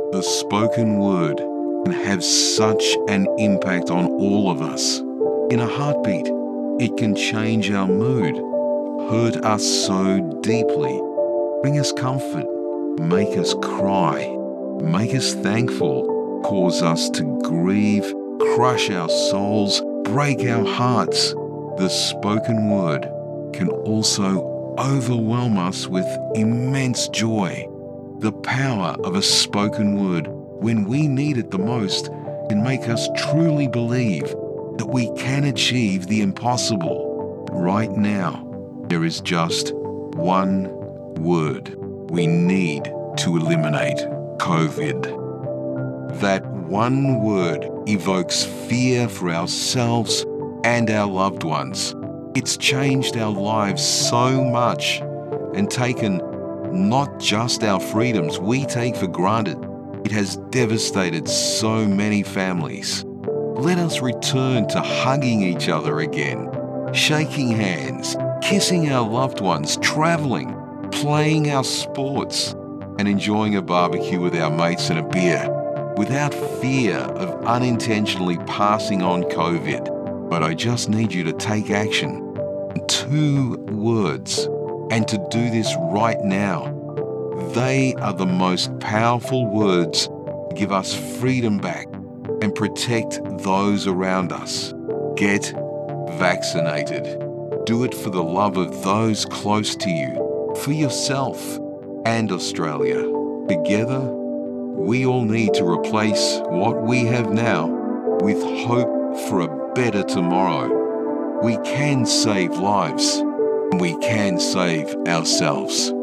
The spoken word can have such an impact on all of us. In a heartbeat, it can change our mood, hurt us so deeply, bring us comfort, make us cry, make us thankful, cause us to grieve, crush our souls, break our hearts. The spoken word can also overwhelm us with immense joy. The power of a spoken word, when we need it the most, can make us truly believe that we can achieve the impossible. Right now, there is just one word we need to eliminate COVID. That one word evokes fear for ourselves and our loved ones. It's changed our lives so much and taken not just our freedoms we take for granted. It has devastated so many families. Let us return to hugging each other again, shaking hands, kissing our loved ones, traveling, playing our sports, and enjoying a barbecue with our mates and a beer without fear of unintentionally passing on COVID. But I just need you to take action. 2 words, and to do this right now. They are the most powerful words to give us freedom back and protect those around us. Get vaccinated. Do it for the love of those close to you, for yourself and Australia. Together, we all need to replace what we have now with hope for a better tomorrow. We can save lives. We can save ourselves.